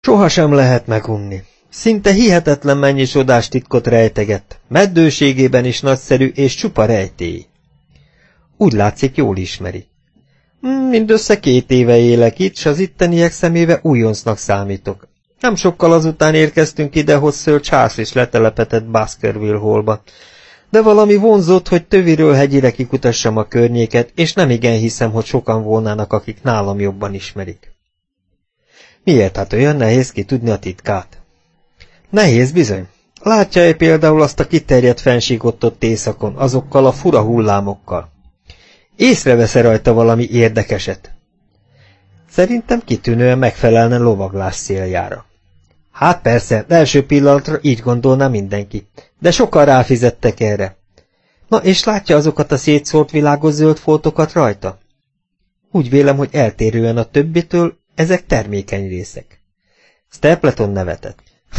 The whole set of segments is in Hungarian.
Sohasem lehet megunni. Szinte hihetetlen mennyi csodás titkot rejtegett, meddőségében is nagyszerű és csupa rejtély. Úgy látszik, jól ismeri. Mindössze 2 éve élek itt, s az itteniek szemébe újoncnak számítok. Nem sokkal azután érkeztünk ide, hogy Sir Charles is letelepedett Baskerville Hallba. De valami vonzott, hogy töviről hegyire kikutassam a környéket, és nem igen hiszem, hogy sokan volnának, akik nálam jobban ismerik. Miért hát olyan nehéz kitudni a titkát? Nehéz bizony. Látja-e például azt a kiterjedt fennsíkot ott éjszakon, azokkal a fura hullámokkal? Észrevesz-e rajta valami érdekeset? Szerintem kitűnően megfelelne lovaglás céljára. Hát persze, első pillanatra így gondolná mindenki, de sokan ráfizettek erre. Na, és látja azokat a szétszórt világos zöld foltokat rajta? Úgy vélem, hogy eltérően a többitől, ezek termékeny részek. Stapleton nevetett.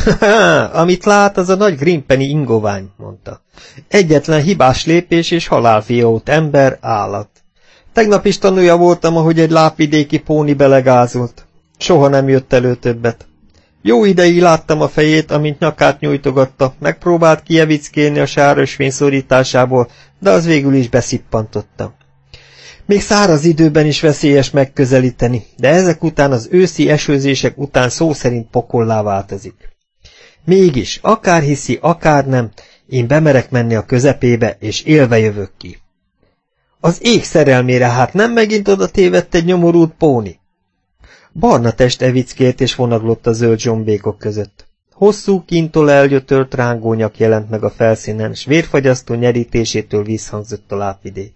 Amit lát, az a nagy Grimpenny ingovány, mondta. Egyetlen hibás lépés és halálfiót, ember, állat. Tegnap is tanúja voltam, ahogy egy lápvidéki póni belegázolt. Soha nem jött elő többet. Jó ideig láttam a fejét, amint nyakát nyújtogatta, megpróbált kijevickélni a sárösvény szorításából, de az végül is beszippantotta. Még száraz időben is veszélyes megközelíteni, de ezek után az őszi esőzések után szó szerint pokollá változik. Mégis, akár hiszi, akár nem, én bemerek menni a közepébe, és élve jövök ki. Az ég szerelmére hát nem megint oda tévedt egy nyomorult póni? Barna test evickélt és vonaglott a zöld zsombékok között. Hosszú, kintól elgyötört rángónyak jelent meg a felszínen, s vérfagyasztó nyerítésétől visszhangzott a lápvidék.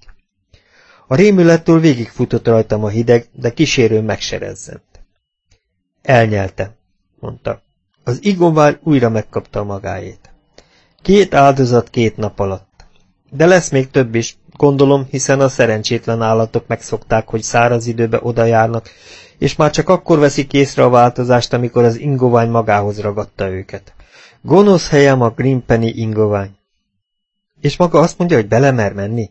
A rémülettől végigfutott rajtam a hideg, de kísérő megserezzent. Elnyelte, mondta. Az igovány újra megkapta magáét. 2 áldozat 2 nap alatt. De lesz még több is, gondolom, hiszen a szerencsétlen állatok megszokták, hogy száraz időbe oda járnak, és már csak akkor veszik észre a változást, amikor az ingovány magához ragadta őket. Gonosz helyem a Grimpenny ingovány. És maga azt mondja, hogy belemer menni?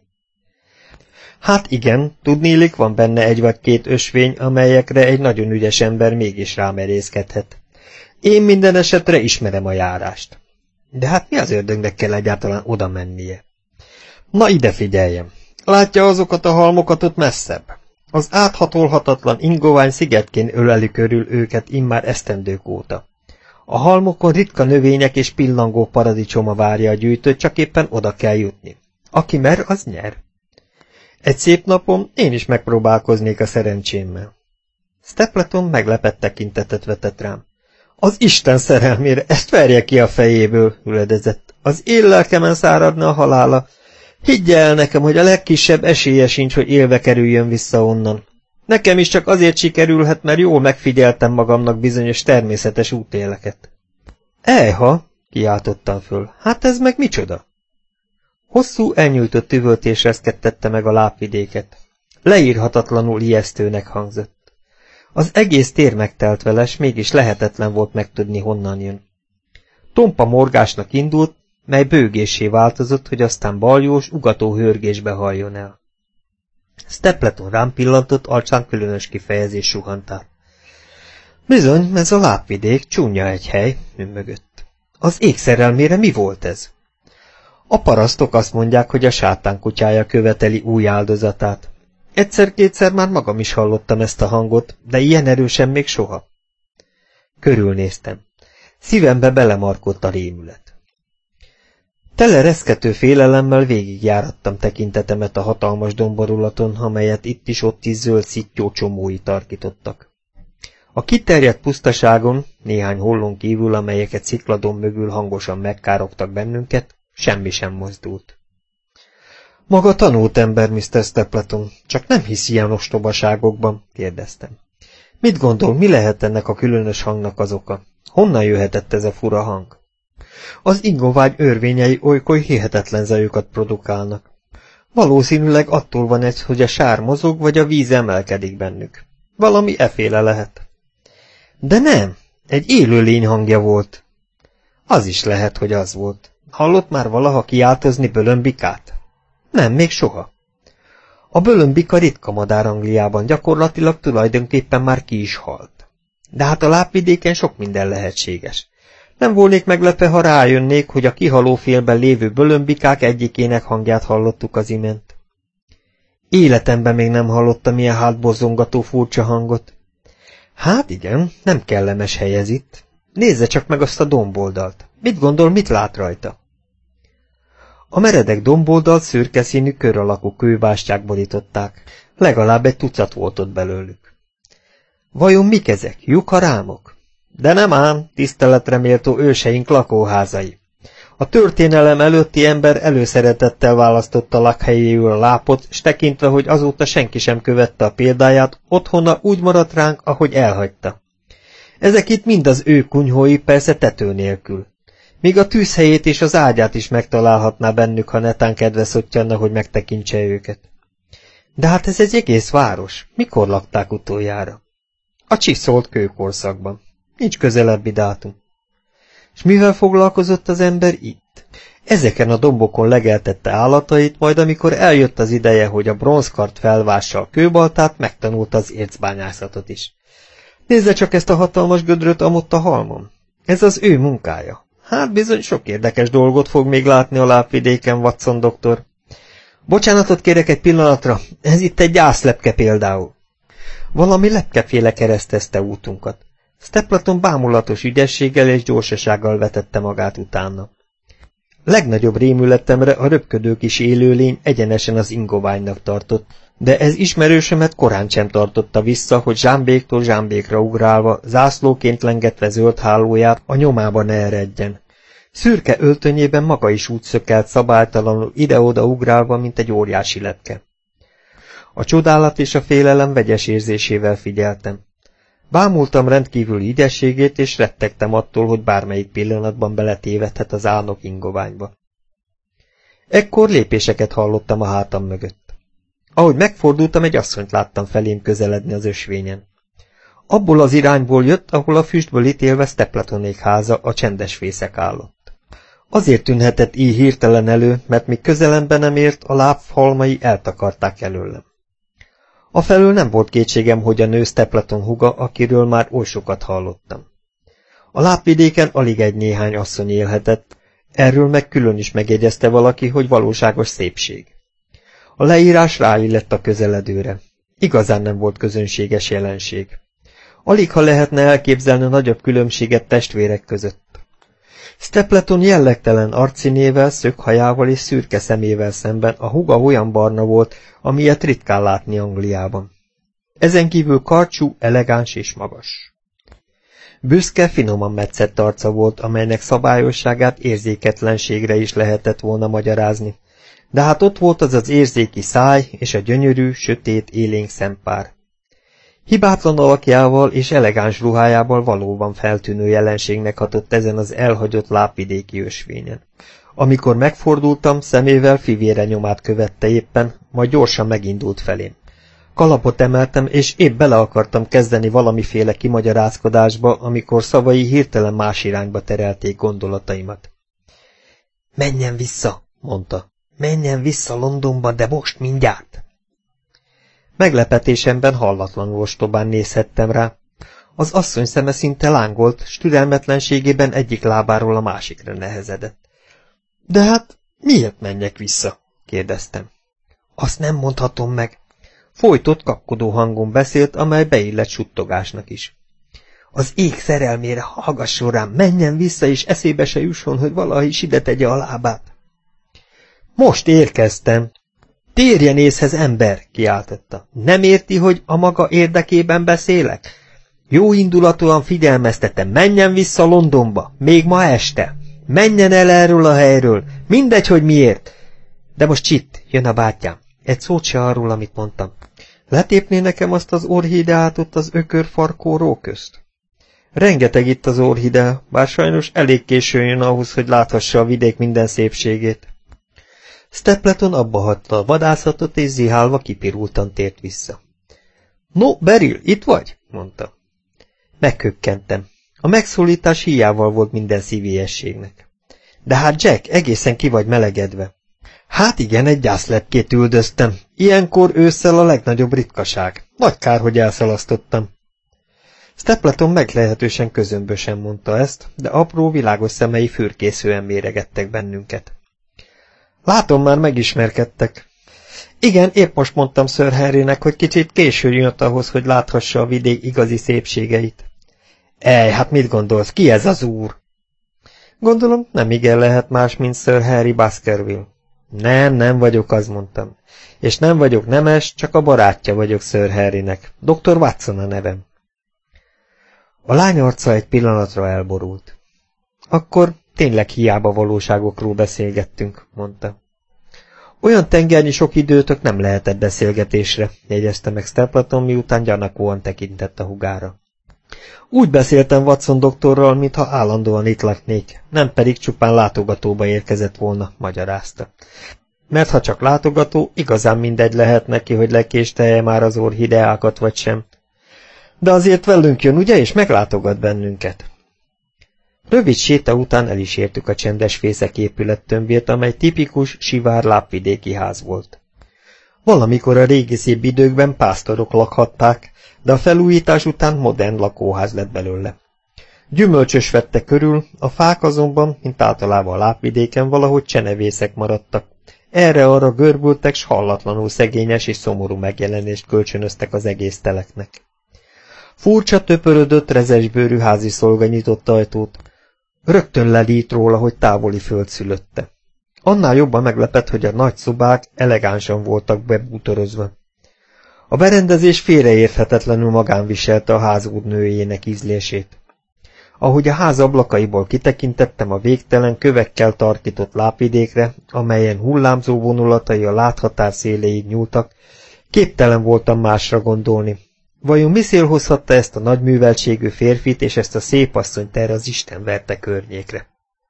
Hát igen, tudniillik, van benne 1 vagy 2 ösvény, amelyekre egy nagyon ügyes ember mégis rámerészkedhet. Én minden esetre ismerem a járást. De hát mi az ördögnek kell egyáltalán oda mennie? Na ide figyeljem! Látja azokat a halmokat ott messzebb? Az áthatolhatatlan ingovány szigetként öleli körül őket immár esztendők óta. A halmokon ritka növények és pillangó paradicsoma várja a gyűjtőt, csak éppen oda kell jutni. Aki mer, az nyer. Egy szép napon én is megpróbálkoznék a szerencsémmel. Stapleton meglepett tekintetet vetett rám. Az Isten szerelmére, ezt verje ki a fejéből, üledezett. Az én lelkemen száradna a halála. Higgye el nekem, hogy a legkisebb esélye sincs, hogy élve kerüljön vissza onnan. Nekem is csak azért sikerülhet, mert jól megfigyeltem magamnak bizonyos természetes útéleket. Ejha, kiáltottam föl, hát ez meg micsoda? Hosszú, elnyújtott üvöltés reszkettette meg a lápvidéket. Leírhatatlanul ijesztőnek hangzott. Az egész tér megtelt vele, s mégis lehetetlen volt megtudni, honnan jön. Tompa morgásnak indult, mely bőgéssé változott, hogy aztán baljós, ugató hörgésbe halljon el. Stapleton rám pillantott, arcán különös kifejezés suhant át. Bizony, ez a lápvidék, csúnya egy hely, mögött. Az ég szerelmére mi volt ez? A parasztok azt mondják, hogy a sátán kutyája követeli új áldozatát. Egyszer-kétszer már magam is hallottam ezt a hangot, de ilyen erősen még soha. Körülnéztem. Szívembe belemarkodt a rémület. Tele reszkető félelemmel végigjárattam tekintetemet a hatalmas domborulaton, amelyet itt is ott is zöld szittyó csomói tarkítottak. A kiterjedt pusztaságon, néhány hollon kívül, amelyeket szikladom mögül hangosan megkárogtak bennünket, semmi sem mozdult. Maga tanult ember, Mr. Stapleton, csak nem hisz ilyen ostobaságokban, kérdeztem. Mit gondol, mi lehet ennek a különös hangnak az oka? Honnan jöhetett ez a fura hang? Az ingovány örvényei olykor hihetetlen zajokat produkálnak. Valószínűleg attól van ez, hogy a sár mozog, vagy a víz emelkedik bennük. Valami eféle lehet. De nem, egy élő lény hangja volt. Az is lehet, hogy az volt. Hallott már valaha kiáltozni bölönbikát? Nem, még soha. A bölönbika ritka madár Angliában, gyakorlatilag tulajdonképpen már ki is halt. De hát a lábvidéken sok minden lehetséges. Nem volnék meglepve, ha rájönnék, hogy a kihalófélben lévő bölömbikák egyikének hangját hallottuk az imént. Életemben még nem hallottam ilyen hátborzongató furcsa hangot. Hát igen, nem kellemes hely ez itt. Nézze csak meg azt a domboldalt. Mit gondol, mit lát rajta? A meredek domboldalt szürke színű kör alakú kőbástyák borították. Legalább egy tucat volt ott belőlük. Vajon mik ezek? Lyukharámok? De nem ám, tiszteletre méltó őseink lakóházai. A történelem előtti ember előszeretettel választotta lakhelyéül a lápot, s tekintve, hogy azóta senki sem követte a példáját, otthona úgy maradt ránk, ahogy elhagyta. Ezek itt mind az ő kunyhói, persze tető nélkül. Míg a tűzhelyét és az ágyát is megtalálhatná bennük, ha netán kedve szottyanna, hogy megtekintse őket. De hát ez egy egész város. Mikor lakták utoljára? A csiszolt kőkorszakban. Nincs közelebbi dátum. És mivel foglalkozott az ember itt? Ezeken a dombokon legeltette állatait, majd amikor eljött az ideje, hogy a bronzkart felvássa a kőbaltát, megtanulta az ércbányászatot is. Nézze csak ezt a hatalmas gödröt amott a halmon. Ez az ő munkája. Hát bizony sok érdekes dolgot fog még látni a lábvidéken, Watson doktor. Bocsánatot kérek egy pillanatra, ez itt egy gyászlepke például. Valami lepkeféle keresztezte útunkat. Stapleton bámulatos ügyességgel és gyorsasággal vetette magát utána. Legnagyobb rémületemre a röpködő kis élőlény egyenesen az ingoványnak tartott, de ez ismerősömet korán sem tartotta vissza, hogy zsámbéktól zsámbékra ugrálva, zászlóként lengetve zöld hálóját a nyomába ne eredjen. Szürke öltönyében maga is úgy szökelt szabálytalanul ide-oda ugrálva, mint egy óriási lepke. A csodálat és a félelem vegyes érzésével figyeltem. Bámultam rendkívüli ügyességét, és rettegtem attól, hogy bármelyik pillanatban beletévedhet az álnok ingoványba. Ekkor lépéseket hallottam a hátam mögött. Ahogy megfordultam, egy asszonyt láttam felém közeledni az ösvényen. Abból az irányból jött, ahol a füstből ítélve Stapletonék háza, a csendes fészek állott. Azért tűnhetett így hirtelen elő, mert míg közelembe nem ért, a lábhalmai eltakarták előlem. Afelől nem volt kétségem, hogy a nő Stapleton húga, akiről már oly sokat hallottam. A lábvidéken alig egy néhány asszony élhetett, erről meg külön is megjegyezte valaki, hogy valóságos szépség. A leírás ráillett a közeledőre. Igazán nem volt közönséges jelenség. Alig ha lehetne elképzelni nagyobb különbséget testvérek között. Stapleton jellegtelen arcszínével, szöghajával és szürke szemével szemben a húga olyan barna volt, amilyet ritkán látni Angliában. Ezen kívül karcsú, elegáns és magas. Büszke, finoman metszett arca volt, amelynek szabályosságát érzéketlenségre is lehetett volna magyarázni, de hát ott volt az az érzéki száj és a gyönyörű, sötét, élénk szempár. Hibátlan alakjával és elegáns ruhájával valóban feltűnő jelenségnek hatott ezen az elhagyott lábvidéki ösvényen. Amikor megfordultam, szemével fivére nyomát követte éppen, majd gyorsan megindult felém. Kalapot emeltem, és épp bele akartam kezdeni valamiféle kimagyarázkodásba, amikor szavai hirtelen más irányba terelték gondolataimat. Menjen vissza, mondta. Menjen vissza Londonba, de most mindjárt. Meglepetésemben hallatlanul ostobán nézhettem rá. Az asszony szeme szinte lángolt, s türelmetlenségében egyik lábáról a másikra nehezedett. De hát miért menjek vissza? Kérdeztem. Azt nem mondhatom meg. Folytott kapkodó hangon beszélt, amely beillett suttogásnak is. Az ég szerelmére hallgasson rám, menjen vissza, és eszébe se jusson, hogy valahogy is ide tegye a lábát. Most érkeztem. Térjen észhez, ember, kiáltotta. Nem érti, hogy a maga érdekében beszélek? Jó indulatúan figyelmeztetem, menjen vissza Londonba, még ma este. Menjen el erről a helyről, mindegy, hogy miért. De most csitt, jön a bátyám. Egy szót se arról, amit mondtam. Letépné nekem azt az orhideát ott az ökörfarkóró közt? Rengeteg itt az orhidea, bár sajnos elég későn jön ahhoz, hogy láthassa a vidék minden szépségét. Stapleton abba hagyta a vadászatot, és zihálva kipirultan tért vissza. No, Beryl, itt vagy? Mondta. Meghökkentem. A megszólítás híjával volt minden szívélyességnek. De hát Jack, egészen ki vagy melegedve. Hát igen, egy gyászlepkét üldöztem. Ilyenkor ősszel a legnagyobb ritkaság. Nagy kár, hogy elszalasztottam. Stapleton meglehetősen közömbösen mondta ezt, de apró, világos szemei fürkészően méregettek bennünket. Látom, már megismerkedtek. Igen, épp most mondtam Sir Henrynek, hogy kicsit későn jött ahhoz, hogy láthassa a vidék igazi szépségeit. Hát mit gondolsz, ki ez az úr? Gondolom, nem igen lehet más, mint Sir Henry Baskerville. Nem vagyok, az mondtam. És nem vagyok nemes, csak a barátja vagyok Sir Henrynek. Dr. Watson a nevem. A lány arca egy pillanatra elborult. Akkor tényleg hiába valóságokról beszélgettünk, mondta. Olyan tengernyi sok időtök nem lehetett beszélgetésre, jegyezte meg Stapleton, miután gyanakvóan tekintett a húgára. Úgy beszéltem Watson doktorral, mintha állandóan itt laknék, nem pedig csupán látogatóba érkezett volna, magyarázta. Mert ha csak látogató, igazán mindegy lehet neki, hogy lekéstelje már az orhideákat vagy sem. De azért velünk jön, ugye, és meglátogat bennünket. Rövid séta után el is értük a csendes fészek épülettömbjét, amely tipikus, sivár lápvidéki ház volt. Valamikor a régi szép időkben pásztorok lakhatták, de a felújítás után modern lakóház lett belőle. Gyümölcsös vette körül, a fák azonban, mint általában a lápvidéken, valahogy csenevészek maradtak. Erre-arra görbültek, s hallatlanul szegényes és szomorú megjelenést kölcsönöztek az egész teleknek. Furcsa, töpörödött, rezesbőrű házi szolga nyitott ajtót. Rögtön lelít róla, hogy távoli földszülötte. Annál jobban meglepett, hogy a nagy szobák elegánsan voltak bebútorozva. A berendezés félreérthetetlenül magán viselte a ház úrnőjének ízlését. Ahogy a ház ablakaiból kitekintettem a végtelen kövekkel tarkított lápvidékre, amelyen hullámzó vonulatai a láthatár széléig nyúltak, képtelen voltam másra gondolni. Vajon mi szél hozhatta ezt a nagyműveltségű férfit és ezt a szép asszonyt erre az istenverte környékre?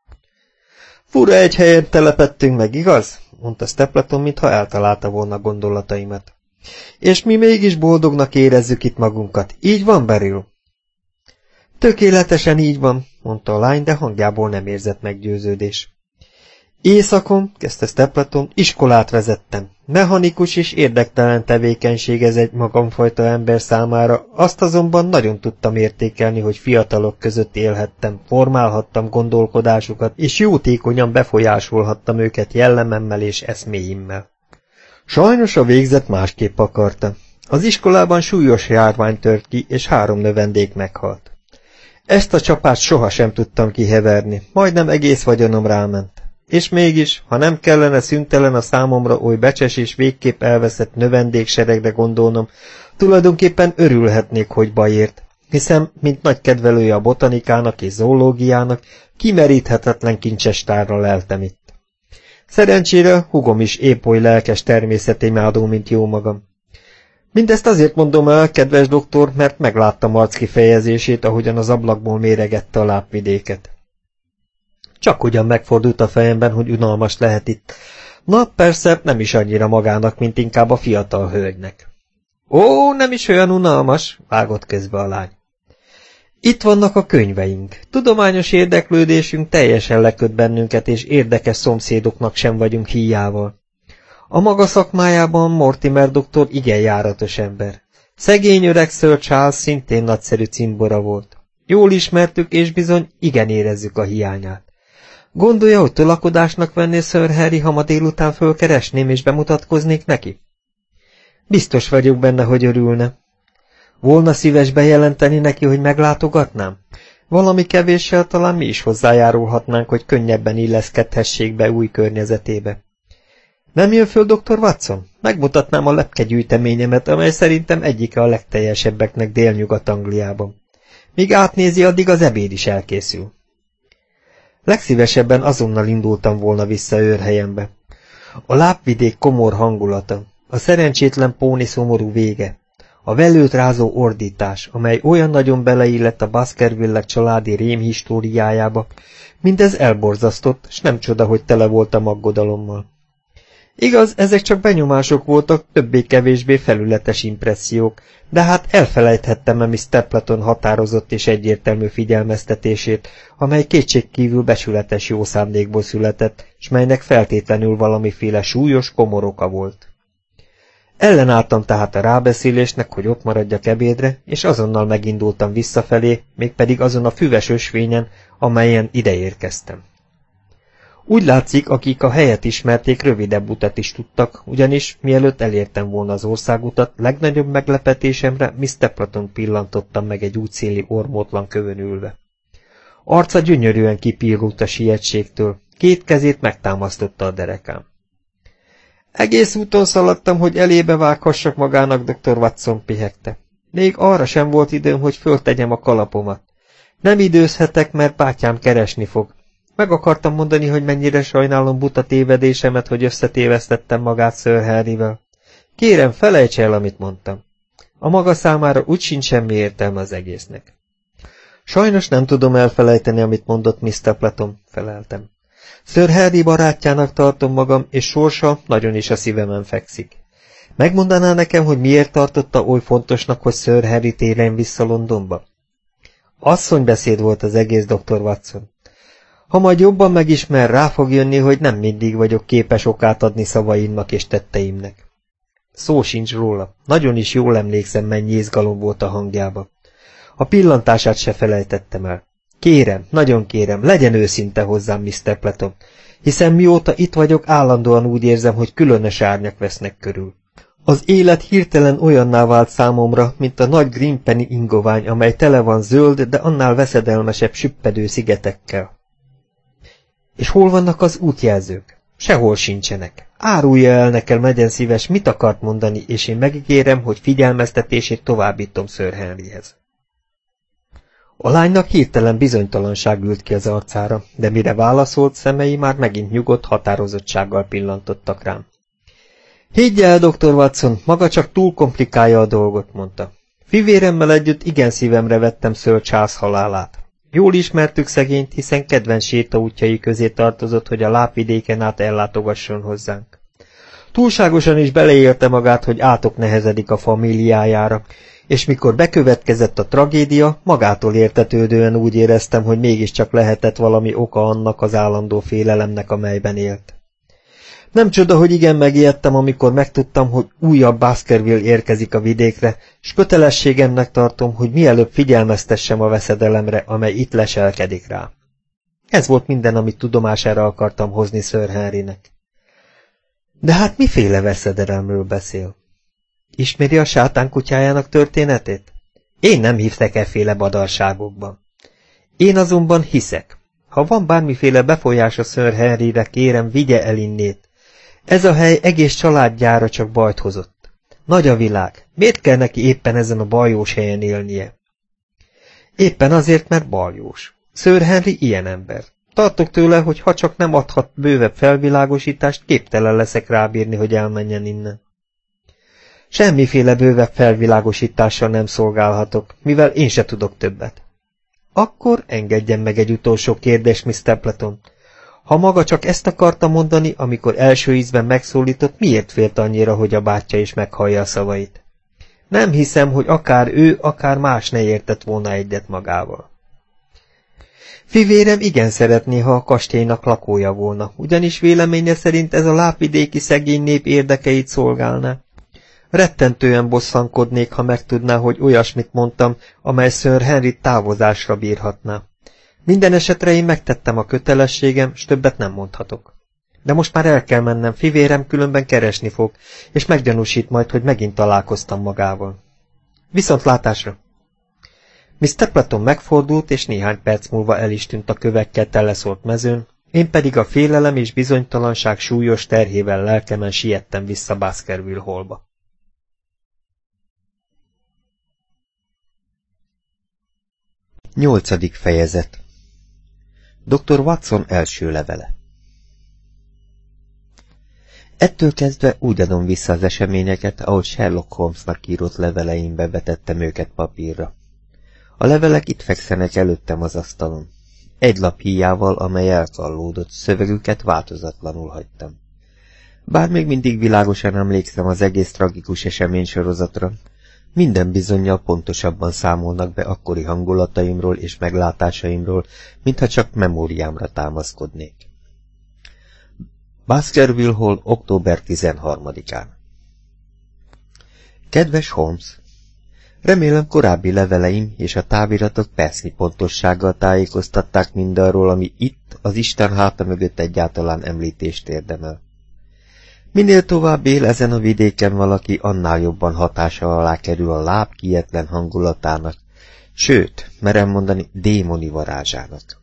Fura egy helyen telepettünk meg, igaz? Mondta Stapleton, mintha eltalálta volna gondolataimat. És mi mégis boldognak érezzük itt magunkat. Így van, Beryl? Tökéletesen így van, mondta a lány, de hangjából nem érzett meggyőződés. Éjszakon, kezdte Stapleton, iskolát vezettem. Mechanikus és érdektelen tevékenység ez egy magamfajta ember számára, azt azonban nagyon tudtam értékelni, hogy fiatalok között élhettem, formálhattam gondolkodásukat, és jótékonyan befolyásolhattam őket jellememmel és eszméimmel. Sajnos a végzet másképp akarta. Az iskolában súlyos járvány tört ki, és 3 növendék meghalt. Ezt a csapást sohasem tudtam kiheverni, majdnem egész vagyonom ráment. És mégis, ha nem kellene szüntelen a számomra oly becses és végképp elveszett növendékseregre gondolnom, tulajdonképpen örülhetnék, hogy bajért, hiszen, mint nagy kedvelője a botanikának és zoológiának, kimeríthetetlen kincsestárra leltem itt. Szerencsére húgom is épp oly lelkes természetimádó, mint jó magam. Mindezt azért mondom el, kedves doktor, mert megláttam arckifejezését, ahogyan az ablakból méregette a lápvidéket. Csak ugyan megfordult a fejemben, hogy unalmas lehet itt. Na, persze, nem is annyira magának, mint inkább a fiatal hölgynek. Ó, nem is olyan unalmas, vágott közbe a lány. Itt vannak a könyveink. Tudományos érdeklődésünk teljesen leköt bennünket, és érdekes szomszédoknak sem vagyunk híjával. A maga szakmájában Mortimer doktor igen járatos ember. Szegény öreg Sir Charles szintén nagyszerű cimbora volt. Jól ismertük, és bizony igen érezzük a hiányát. Gondolja, hogy tolakodásnak venné Sir Harry, ha ma délután fölkeresném és bemutatkoznék neki? Biztos vagyok benne, hogy örülne. Volna szíves bejelenteni neki, hogy meglátogatnám? Valami kevéssel talán mi is hozzájárulhatnánk, hogy könnyebben illeszkedhessék be új környezetébe. Nem jön föl, dr. Watson? Megmutatnám a lepkegyűjteményemet, amely szerintem egyike a legteljesebbeknek Délnyugat-Angliában. Míg átnézi, addig az ebéd is elkészül. Legszívesebben azonnal indultam volna vissza őrhelyembe. A lápvidék komor hangulata, a szerencsétlen póni szomorú vége, a velőt rázó ordítás, amely olyan nagyon beleillett a Baskerville-ek családi rémhistóriájába, mindez elborzasztott, s nem csoda, hogy tele voltam aggodalommal. Igaz, ezek csak benyomások voltak, többé-kevésbé felületes impressziók, de hát elfelejthettem Miss Stapleton határozott és egyértelmű figyelmeztetését, amely kétségkívül becsületes jó szándékból született, s melynek feltétlenül valamiféle súlyos komor oka volt. Ellenálltam tehát a rábeszélésnek, hogy ott maradjak ebédre, és azonnal megindultam visszafelé, mégpedig azon a füves ösvényen, amelyen ide érkeztem. Úgy látszik, akik a helyet ismerték, rövidebb utat is tudtak, ugyanis mielőtt elértem volna az országutat, legnagyobb meglepetésemre Miss Stapleton pillantottam meg egy útszéli ormótlan kövön ülve. Arca gyönyörűen kipirult a sietségtől, két kezét megtámasztotta a derekám. Egész úton szaladtam, hogy elébe vághassak magának, dr. Watson, pihegte. Még arra sem volt időm, hogy föltegyem a kalapomat. Nem időzhetek, mert bátyám keresni fog. Meg akartam mondani, hogy mennyire sajnálom buta tévedésemet, hogy összetévesztettem magát Sir Harryvel. Kérem, felejts el, amit mondtam. A maga számára úgy sincs semmi értelme az egésznek. Sajnos nem tudom elfelejteni, amit mondott Miss Stapleton, feleltem. Sir Harry barátjának tartom magam, és sorsa nagyon is a szívemen fekszik. Megmondaná nekem, hogy miért tartotta oly fontosnak, hogy Sir Harry térjen vissza Londonba? Asszonybeszéd volt az egész, dr. Watson. Ha majd jobban megismer, rá fog jönni, hogy nem mindig vagyok képes okát adni szavaimnak és tetteimnek. Szó sincs róla. Nagyon is jól emlékszem, mennyi izgalom volt a hangjában. A pillantását se felejtettem el. Kérem, nagyon kérem, legyen őszinte hozzám, Miss Stapleton, hiszen mióta itt vagyok, állandóan úgy érzem, hogy különös árnyak vesznek körül. Az élet hirtelen olyanná vált számomra, mint a nagy Greenpenny ingovány, amely tele van zöld, de annál veszedelmesebb süppedő szigetekkel. És hol vannak az útjelzők? Sehol sincsenek. Árulja el nekem, legyen szíves, mit akart mondani, és én megígérem, hogy figyelmeztetését továbbítom Sir Henryhez. A lánynak hirtelen bizonytalanság ült ki az arcára, de mire válaszolt, szemei már megint nyugodt határozottsággal pillantottak rám. Higgy el, dr. Watson, maga csak túl komplikálja a dolgot, mondta. Fivéremmel együtt igen szívemre vettem Sir Charles halálát. Jól ismertük szegényt, hiszen kedvenc sétaútjai közé tartozott, hogy a lápvidéken át ellátogasson hozzánk. Túlságosan is beleélte magát, hogy átok nehezedik a famíliájára, és mikor bekövetkezett a tragédia, magától értetődően úgy éreztem, hogy mégiscsak lehetett valami oka annak az állandó félelemnek, amelyben élt. Nem csoda, hogy igen megijedtem, amikor megtudtam, hogy újabb Baskerville érkezik a vidékre, s kötelességemnek tartom, hogy mielőbb figyelmeztessem a veszedelemre, amely itt leselkedik rá. Ez volt minden, amit tudomására akartam hozni Sir Henrynek. De hát miféle veszedelemről beszél? Ismeri a sátánkutyájának történetét? Én nem hiszek efféle badalságokban. Én azonban hiszek. Ha van bármiféle befolyása Sir Henryre, kérem, vigye el innét. Ez a hely egész családjára csak bajt hozott. Nagy a világ. Miért kell neki éppen ezen a baljós helyen élnie? Éppen azért, mert baljós. Sir Henry ilyen ember. Tartok tőle, hogy ha csak nem adhat bővebb felvilágosítást, képtelen leszek rábírni, hogy elmenjen innen. Semmiféle bővebb felvilágosítással nem szolgálhatok, mivel én se tudok többet. Akkor engedjen meg egy utolsó kérdést, Miss Stapleton. Ha maga csak ezt akarta mondani, amikor első ízben megszólított, miért félt annyira, hogy a bátyja is meghallja a szavait? Nem hiszem, hogy akár ő, akár más ne értett volna egyet magával. Fivérem igen szeretné, ha a kastélynak lakója volna, ugyanis véleménye szerint ez a lápvidéki szegény nép érdekeit szolgálná. Rettentően bosszankodnék, ha megtudná, hogy olyasmit mondtam, amely Sir Henry távozásra bírhatná. Minden esetre én megtettem a kötelességem, s többet nem mondhatok. De most már el kell mennem, fivérem különben keresni fog, és meggyanúsít majd, hogy megint találkoztam magával. Viszontlátásra! Miss Stapleton megfordult, és néhány perc múlva el is tűnt a kövekkel teleszórt mezőn, én pedig a félelem és bizonytalanság súlyos terhével lelkemen siettem vissza Baskerville Hallba. 8. fejezet. Dr. Watson első levele. Ettől kezdve úgy adom vissza az eseményeket, ahogy Sherlock Holmesnak írott leveleimbe vetettem őket papírra. A levelek itt fekszenek előttem az asztalon. Egy lap híjával, amely elkallódott, szövegüket változatlanul hagytam. Bár még mindig világosan emlékszem az egész tragikus eseménysorozatra, minden bizonnyal pontosabban számolnak be akkori hangulataimról és meglátásaimról, mintha csak memóriámra támaszkodnék. Baskerville Hall, október 13-án. Kedves Holmes! Remélem korábbi leveleim és a táviratok persznyi pontossággal tájékoztatták mindarról, ami itt, az Isten háta mögött egyáltalán említést érdemel. Minél tovább él ezen a vidéken valaki, annál jobban hatása alá kerül a láb kietlen hangulatának, sőt, merem mondani, démoni varázsának.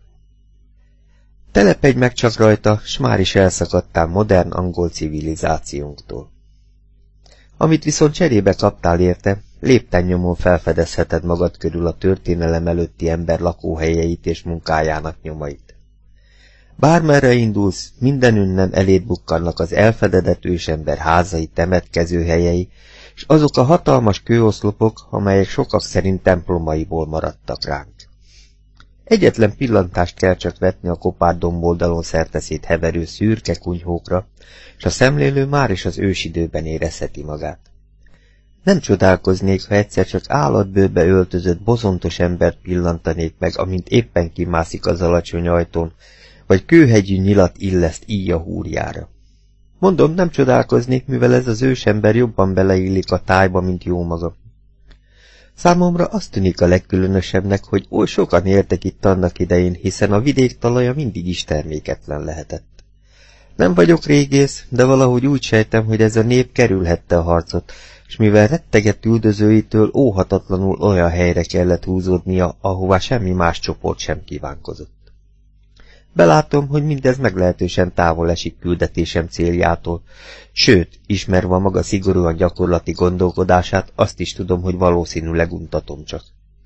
Telepedj meg csak rajta, s már is elszakadtál modern angol civilizációnktól. Amit viszont cserébe kaptál érte, lépten-nyomon felfedezheted magad körül a történelem előtti ember lakóhelyeit és munkájának nyomait. Bármerre indulsz, mindenünnen eléd bukkannak az elfededett ősember házai, temetkezőhelyei, s azok a hatalmas kőoszlopok, amelyek sokak szerint templomaiból maradtak ránk. Egyetlen pillantást kell csak vetni a kopár domboldalon szerteszét heverő szürke kunyhókra, s a szemlélő már is az ősidőben érezheti magát. Nem csodálkoznék, ha egyszer csak állatbőrbe öltözött bozontos embert pillantanék meg, amint éppen kimászik az alacsony ajtón, vagy kőhegyű nyilat illeszt íj a húrjára. Mondom, nem csodálkoznék, mivel ez az ősember jobban beleillik a tájba, mint jó maga. Számomra azt tűnik a legkülönösebbnek, hogy oly sokan éltek itt annak idején, hiszen a vidék talaja mindig is terméketlen lehetett. Nem vagyok régész, de valahogy úgy sejtem, hogy ez a nép kerülhette a harcot, s mivel rettegett üldözőitől óhatatlanul olyan helyre kellett húzódnia, ahová semmi más csoport sem kívánkozott. Belátom, hogy mindez meglehetősen távol esik küldetésem céljától, sőt, ismerve a maga szigorúan gyakorlati gondolkodását, azt is tudom, hogy valószínűleg untatom csak.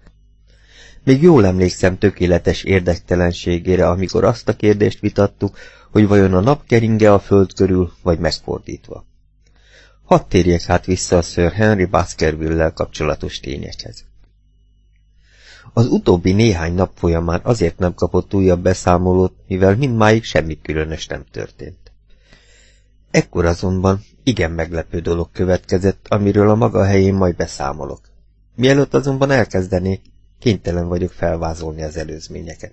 Még jól emlékszem tökéletes érdektelenségére, amikor azt a kérdést vitattuk, hogy vajon a nap keringe a föld körül, vagy megfordítva. Hadd térjek hát vissza a Sir Henry Baskerville-lel kapcsolatos tényekhez. Az utóbbi néhány nap folyamán azért nem kapott újabb beszámolót, mivel mindmáig semmi különös nem történt. Ekkor azonban igen meglepő dolog következett, amiről a maga helyén majd beszámolok. Mielőtt azonban elkezdenék, kénytelen vagyok felvázolni az előzményeket.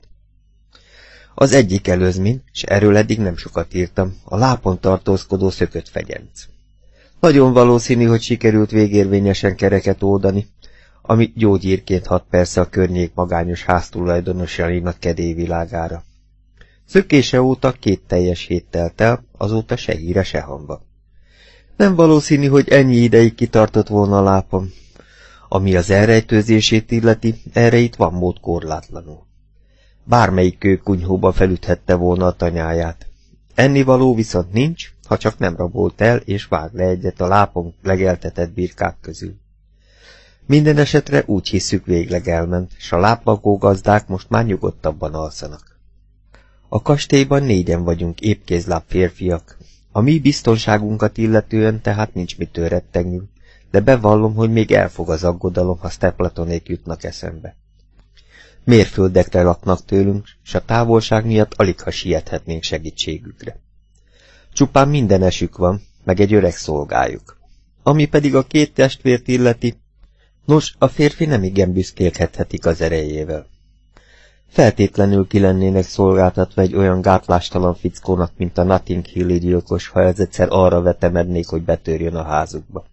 Az egyik előzmény, s erről eddig nem sokat írtam, a lápon tartózkodó szökött fegyenc. Nagyon valószínű, hogy sikerült végérvényesen kereket oldani, ami gyógyírként hat persze a környék magányos háztulajdonosainak kedélyvilágára. Szökése óta 2 teljes hét telt el, azóta se híre, se hamba. Nem valószínű, hogy ennyi ideig kitartott volna a lápon. Ami az elrejtőzését illeti, erre itt van mód korlátlanul. Bármelyik kőkunyhóba felüthette volna a tanyáját. Ennivaló viszont nincs, ha csak nem rabolt el és vág le egyet a lápon legeltetett birkák közül. Minden esetre úgy hisszük végleg elment, s a láplakó gazdák most már nyugodtabban alszanak. A kastélyban 4-en vagyunk épkézláb férfiak. A mi biztonságunkat illetően tehát nincs mitől rettegni, de bevallom, hogy még elfog az aggodalom, ha Stapletonék jutnak eszembe. Mérföldekre laknak tőlünk, s a távolság miatt aligha siethetnénk segítségükre. Csupán minden esük van, meg egy öreg szolgájuk. Ami pedig a 2 testvért illeti, nos, a férfi nem igen büszkélkedhetik az erejével. Feltétlenül ki lennének szolgáltatva egy olyan gátlástalan fickónak, mint a Notting Hilli gyilkos, ha ez egyszer arra vetemednék, hogy betörjön a házukba.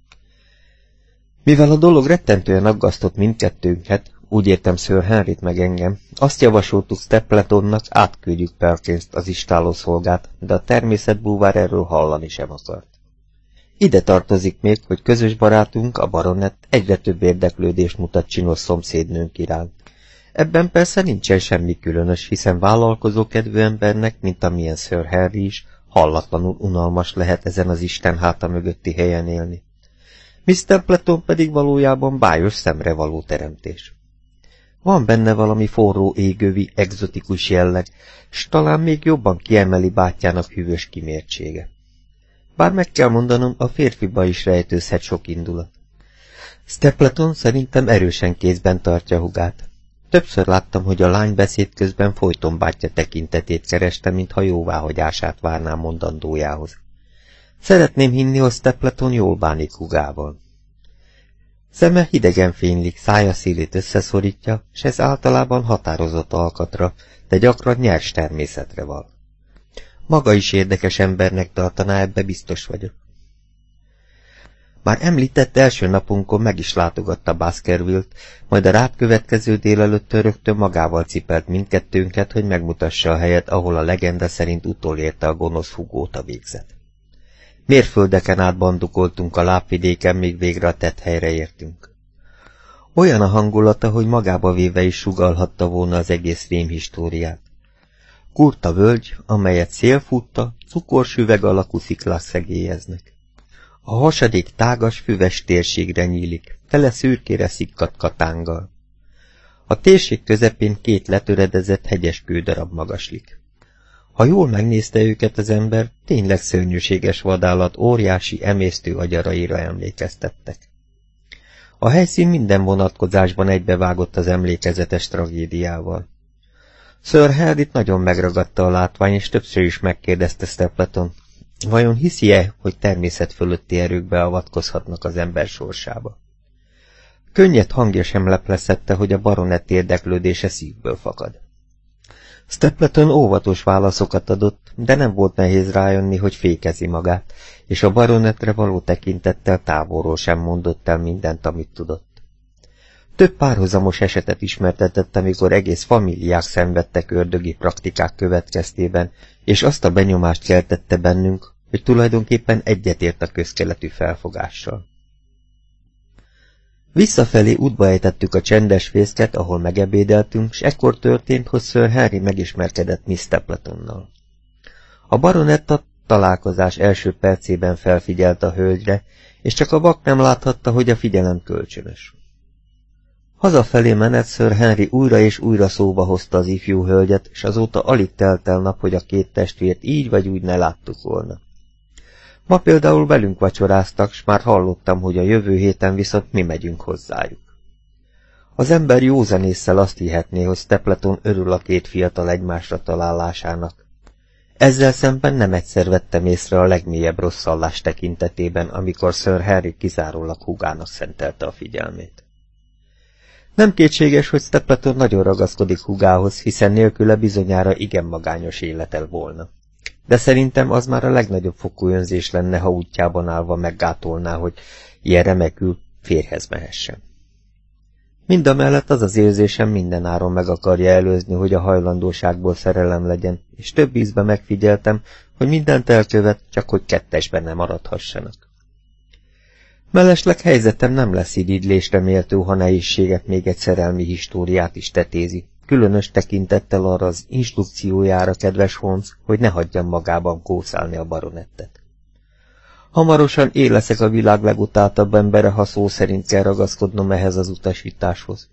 Mivel a dolog rettentően aggasztott mindkettőnket, úgy értem Sir Henryt meg engem, azt javasoltuk Stapletonnak, átküldjük Perkinst, az istálószolgát, de a természetbúvár erről hallani sem akart. Ide tartozik még, hogy közös barátunk, a baronett egyre több érdeklődést mutat csinos szomszédnőnk iránt. Ebben persze nincsen semmi különös, hiszen vállalkozókedvű embernek, mint amilyen Sir Henry is, hallatlanul unalmas lehet ezen az Isten háta mögötti helyen élni. Mr. Stapleton pedig valójában bájos szemre való teremtés. Van benne valami forró égővi, egzotikus jelleg, s talán még jobban kiemeli bátyjának hűvös kimértsége. Bár meg kell mondanom, a férfiba is rejtőzhet sok indulat. Stapleton szerintem erősen kézben tartja hugát. Többször láttam, hogy a lány beszéd közben folyton bátyja tekintetét kereste, mintha jóváhagyását várná mondandójához. Szeretném hinni, hogy Stapleton jól bánik hugával. Szeme hidegen fénylik, szája szélét összeszorítja, s ez általában határozott alkatra, de gyakran nyers természetre val. Maga is érdekes embernek tartaná, ebbe biztos vagyok. Már említett első napunkon meg is látogatta Baskerville-t, majd a rád következő délelőttől rögtön magával cipelt mindkettőnket, hogy megmutassa a helyet, ahol a legenda szerint utolérte a gonosz hugót a végzet. Mérföldeken át bandukoltunk a lábvidéken, míg végre a tett helyre értünk. Olyan a hangulata, hogy magába véve is sugallhatta volna az egész rémhistóriát. Kurta völgy, amelyet szélfutta, cukorsüveg alakú sziklák szegélyeznek. A hasadék tágas, füves térségre nyílik, tele szürkére szikkadt katánggal. A térség közepén 2 letöredezett hegyes kődarab magaslik. Ha jól megnézte őket az ember, tényleg szörnyűséges vadállat óriási, emésztő agyaraira emlékeztettek. A helyszín minden vonatkozásban egybevágott az emlékezetes tragédiával. Sir Harryt nagyon megragadta a látvány, és többször is megkérdezte Stapleton, vajon hiszi-e, hogy természet fölötti erők beavatkozhatnak az ember sorsába? Könnyed hangja sem leplezette, hogy a baronett érdeklődése szívből fakad. Stapleton óvatos válaszokat adott, de nem volt nehéz rájönni, hogy fékezi magát, és a baronettre való tekintettel távolról sem mondott el mindent, amit tudott. Több párhuzamos esetet ismertetett, amikor egész familiák szenvedtek ördögi praktikák következtében, és azt a benyomást keltette bennünk, hogy tulajdonképpen egyetért a közkeletű felfogással. Visszafelé útba ejtettük a csendes fészket, ahol megebédeltünk, s ekkor történt, hogy Sir Harry megismerkedett Miss Stapletonnal. A baronetta találkozás első percében felfigyelt a hölgyre, és csak a vak nem láthatta, hogy a figyelem kölcsönös. Hazafelé menet Sir Henry újra és újra szóba hozta az ifjú hölgyet, és azóta alig telt el nap, hogy a 2 testvért így vagy úgy ne láttuk volna. Ma például velünk vacsoráztak, s már hallottam, hogy a jövő héten viszont mi megyünk hozzájuk. Az ember józanésszel azt hihetné, hogy Stapleton örül a 2 fiatal egymásra találásának. Ezzel szemben nem egyszer vettem észre a legmélyebb rosszallás tekintetében, amikor Sir Harry kizárólag húgának szentelte a figyelmét. Nem kétséges, hogy Stapleton nagyon ragaszkodik húgához, hiszen nélküle bizonyára igen magányos életel volna. De szerintem az már a legnagyobb fokú önzés lenne, ha útjában állva meggátolná, hogy ilyen remekül férjhez mehessen. Mindamellett az az érzésem mindenáron meg akarja előzni, hogy a hajlandóságból szerelem legyen, és több ízben megfigyeltem, hogy mindent elkövet, csak hogy kettesben nem maradhassanak. Mellesleg helyzetem nem lesz irigylésre méltó, ha nehézséget még egy szerelmi históriát is tetézi, különös tekintettel arra az instrukciójára, kedves Holmes, hogy ne hagyjam magában kószálni a baronettet. Hamarosan én leszek a világ legutáltabb embere, ha szó szerint kell ragaszkodnom ehhez az utasításhoz.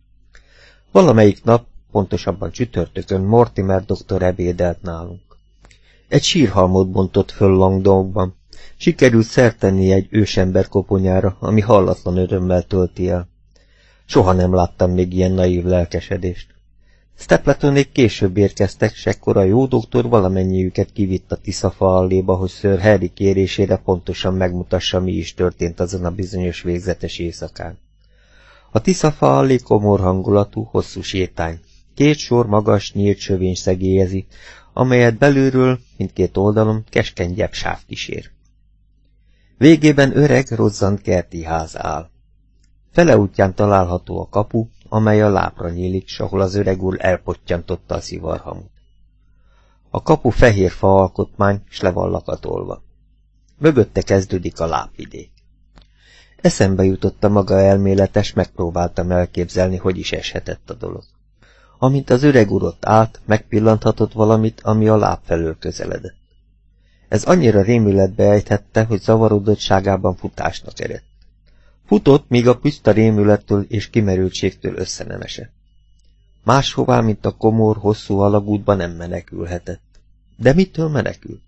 Valamelyik nap, pontosabban csütörtökön Mortimer doktor ebédelt nálunk. Egy sírhalmot bontott föl Langdonban. Sikerült szert tenni egy ősember koponyára, ami hallatlan örömmel tölti el. Soha nem láttam még ilyen naív lelkesedést. Stapletonék később érkeztek, s ekkor a jó doktor valamennyiüket kivitt a Tiszafa alléba, hogy Sir Harry kérésére pontosan megmutassa, mi is történt azon a bizonyos végzetes éjszakán. A Tiszafa allé komor hangulatú, hosszú sétány. 2 sor magas, nyílt sövény szegélyezi, amelyet belülről, mindkét oldalon keskeny gyepsáv kísér. Végében öreg, rozzant kerti ház áll. Fele útján található a kapu, amely a lábra nyílik, s ahol az öreg úr elpottyantotta a szivarhamut. A kapu fehér fa alkotmány, s le van lakatolva. Mögötte kezdődik a lábvidék. Eszembe jutott a maga elméletes, megpróbáltam elképzelni, hogy is eshetett a dolog. Amint az öreg úr ott állt, megpillanthatott valamit, ami a láb felől közeledett. Ez annyira rémületbe ejthette, hogy zavarodottságában futásnak eredt. Futott, míg a puszta rémülettől és kimerültségtől össze nem esett. Máshová, mint a komor, hosszú alagútba nem menekülhetett. De mitől menekült?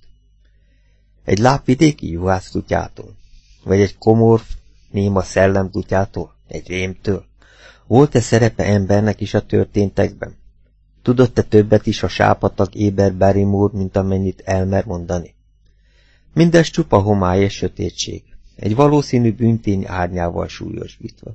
Egy lábvidéki juhászkutyától? Vagy egy komor, néma szellemkutyától? Egy rémtől? Volt-e szerepe embernek is a történtekben? Tudott-e többet is a sápatak éber Barrymore, mint amennyit elmer mondani? Mindez csupa homály és sötétség, egy valószínű bűntény árnyával súlyosbítva.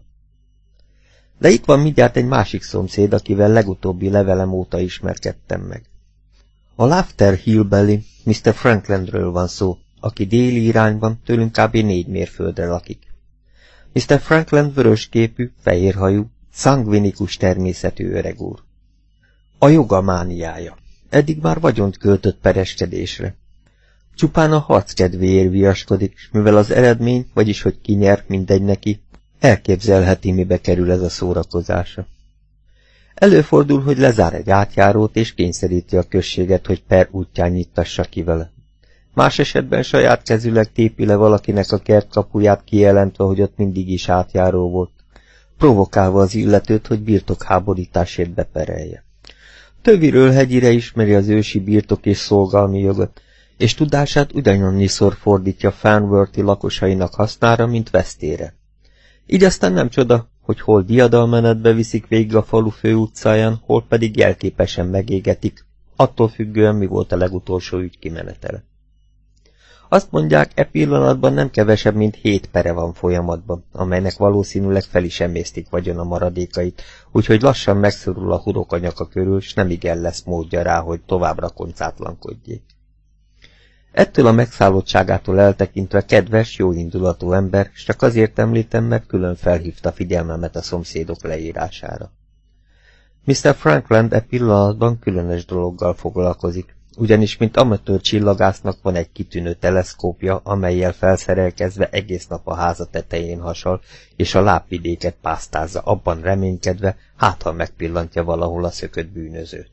De itt van mindjárt egy másik szomszéd, akivel legutóbbi levelem óta ismerkedtem meg. A Laughter Hill-beli Mr. Franklandről van szó, aki déli irányban tőlünk kb. 4 mérföldre lakik. Mr. Franklin vörösképű, fehérhajú, szangvinikus természetű öreg úr. A joga mániája. Eddig már vagyont költött pereskedésre. Csupán a harc kedvéért viaskodik, s mivel az eredmény, vagyis hogy ki nyer, mindegy neki, elképzelheti, mibe kerül ez a szórakozása. Előfordul, hogy lezár egy átjárót, és kényszeríti a községet, hogy per útján nyittassa ki vele. Más esetben saját kezűleg tépi le valakinek a kert kapuját, kijelentve, hogy ott mindig is átjáró volt, provokálva az illetőt, hogy birtokháborításért beperelje. Töviről hegyire ismeri az ősi birtok és szolgalmi jogot, és tudását ugyanannyiszor fordítja Fernworthy lakosainak hasznára, mint vesztére. Így aztán nem csoda, hogy hol diadalmenetbe viszik végig a falu főutcáján, hol pedig jelképesen megégetik, attól függően mi volt a legutolsó ügy kimenetele. Azt mondják, e pillanatban nem kevesebb, mint 7 pere van folyamatban, amelynek valószínűleg fel is emésztik vagyon a maradékait, úgyhogy lassan megszorul a hurok a nyaka körül, s nem igen lesz módja rá, hogy továbbra koncátlankodjék. Ettől a megszállottságától eltekintve kedves, jóindulatú ember, s csak azért említem, mert külön felhívta figyelmemet a szomszédok leírására. Mr. Franklin e pillanatban különös dologgal foglalkozik, ugyanis mint amatőr csillagásznak van egy kitűnő teleszkópja, amellyel felszerelkezve egész nap a háza tetején hasal, és a lábvidéket pásztázza, abban reménykedve, hát ha megpillantja valahol a szökött bűnözőt.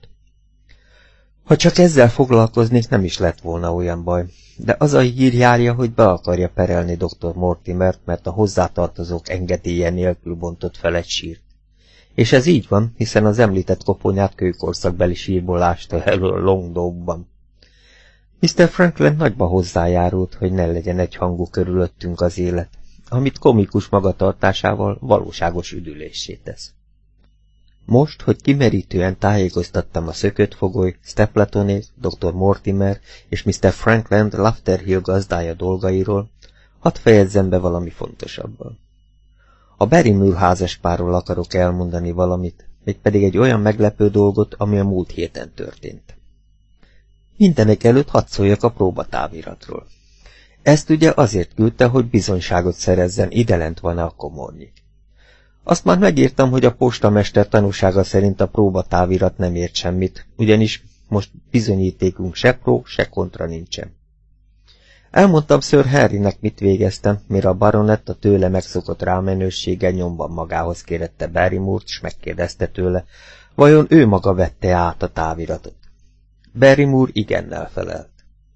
Ha csak ezzel foglalkoznék, nem is lett volna olyan baj, de az a hír járja, hogy be akarja perelni dr. Mortimert, mert a hozzátartozók engedélye nélkül bontott fel egy sírt. És ez így van, hiszen az említett koponyát kőkorszakbeli sírból ásta elő a Longdóban. Mr. Franklin nagyba hozzájárult, hogy ne legyen egyhangú körülöttünk az élet, amit komikus magatartásával valóságos üdüléssé tesz. Most, hogy kimerítően tájékoztattam a Szökött-fogoly, Stapletonék, dr. Mortimer és Mr. Franklin Lafterhill gazdája dolgairól, hadd fejezzem be valami fontosabban. A Barrymore házaspárról akarok elmondani valamit, mégpedig egy olyan meglepő dolgot, ami a múlt héten történt. Mindenek előtt hadd szóljak a próbatáviratról. Ezt ugye azért küldte, hogy bizonyságot szerezzen, idelent van-e a komornyik. Azt már megírtam, hogy a postamester tanúsága szerint a próbatávirat nem ért semmit, ugyanis most bizonyítékunk se pró, se kontra nincsen. Elmondtam Sir Henrynek, mit végeztem, mire a baronett a tőle megszokott rámenősséggel nyomban magához kérette Barrymore-t, s megkérdezte tőle, vajon ő maga vette át a táviratot. Barrymore igennel felelt.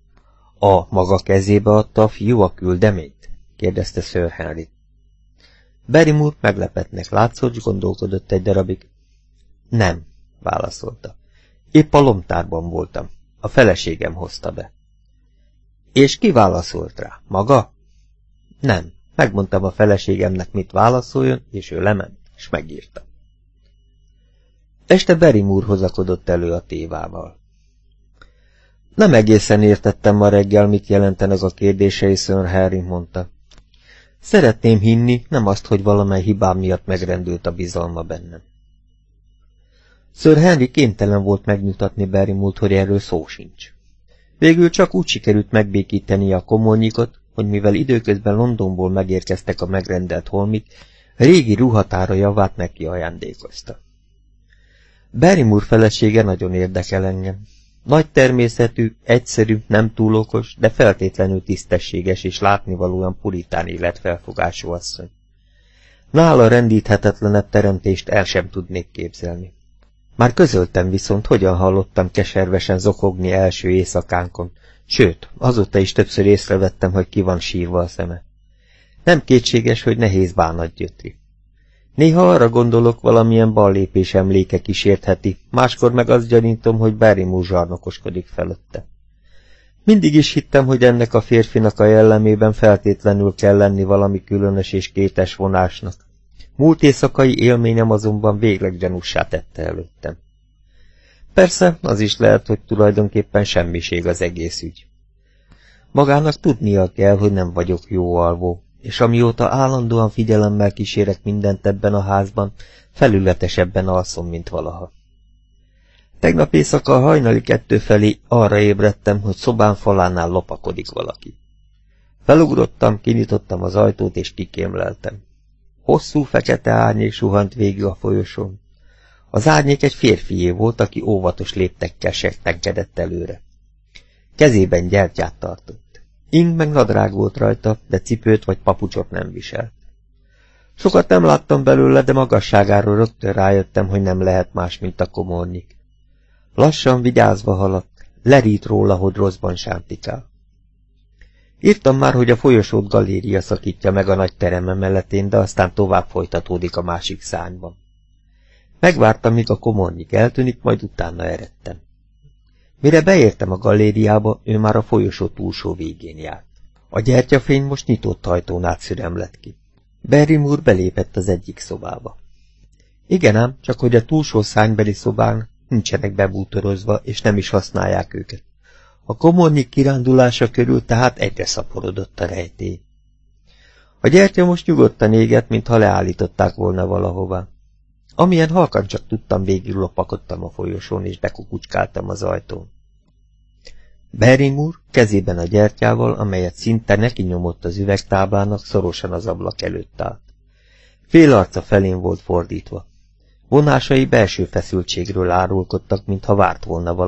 A maga kezébe adta a fiú a küldeményt? Kérdezte Sir Henry. Barrymore meglepetnek látszott, s gondolkodott egy darabig. Nem, válaszolta. Épp a lomtárban voltam. A feleségem hozta be. És ki válaszolt rá? Maga? Nem. Megmondtam a feleségemnek, mit válaszoljon, és ő lement, és megírta. Este Barrymore hozakodott elő a tévával. Nem egészen értettem ma reggel, mit jelentenek a kérdései, Sir Henry, mondta. Szeretném hinni, nem azt, hogy valamely hibám miatt megrendült a bizalma bennem. Sir Henry kénytelen volt megnyugtatni Barrymore-t, hogy erről szó sincs. Végül csak úgy sikerült megbékítenie a komornyikot, hogy mivel időközben Londonból megérkeztek a megrendelt holmik, régi ruhatára javát neki ajándékozta. Barrymore felesége nagyon érdekel engem. Nagy természetű, egyszerű, nem túl okos, de feltétlenül tisztességes és látnivalóan puritán életfelfogású asszony. Nála rendíthetetlenebb teremtést el sem tudnék képzelni. Már közöltem viszont, hogyan hallottam keservesen zokogni első éjszakánkon, sőt, azóta is többször észrevettem, hogy ki van sírva a szeme. Nem kétséges, hogy nehéz bánat gyötri. Néha arra gondolok, valamilyen ballépés emléke kísértheti, máskor meg azt gyanítom, hogy Barrymore zsarnokoskodik felötte. Mindig is hittem, hogy ennek a férfinak a jellemében feltétlenül kell lenni valami különös és kétes vonásnak. Múlt éjszakai élményem azonban végleg gyanússá tette előttem. Persze, az is lehet, hogy tulajdonképpen semmiség az egész ügy. Magának tudnia kell, hogy nem vagyok jó alvó, és amióta állandóan figyelemmel kísérek mindent ebben a házban, felületesebben alszom, mint valaha. Tegnap éjszaka a hajnali 2 felé arra ébredtem, hogy szobám falánál lopakodik valaki. Felugrottam, kinyitottam az ajtót és kikémleltem. Hosszú fekete árnyék suhant végig a folyosón. Az árnyék egy férfié volt, aki óvatos léptekkel sektegedett előre. Kezében gyertyát tartott. Ing meg nadrág volt rajta, de cipőt vagy papucsot nem viselt. Sokat nem láttam belőle, de magasságáról rögtön rájöttem, hogy nem lehet más, mint a komornyik. Lassan, vigyázva haladt, lerít róla, hogy rosszban sántikál. Írtam már, hogy a folyosót galéria szakítja meg a nagy terem emeletén, de aztán tovább folytatódik a másik szárnyban. Megvártam, míg a komornyik eltűnik, majd utána eredtem. Mire beértem a galériába, ő már a folyosó túlsó végén járt. A gyertyafény most nyitott ajtón át szüremlett ki. Barrymore belépett az egyik szobába. Igen ám, csak hogy a túlsó szárnybeli szobán nincsenek bebútorozva, és nem is használják őket. A komornyik kirándulása körül tehát egyre szaporodott a rejtély. A gyertya most nyugodtan égett, mintha leállították volna valahová. Amilyen halkan csak tudtam, végig lopakodtam a folyosón, és bekukucskáltam az ajtón. Barrymore kezében a gyertyával, amelyet szinte neki nyomott az üvegtáblának, szorosan az ablak előtt állt. Fél arca felén volt fordítva. Vonásai belső feszültségről árulkodtak, mintha várt volna valami.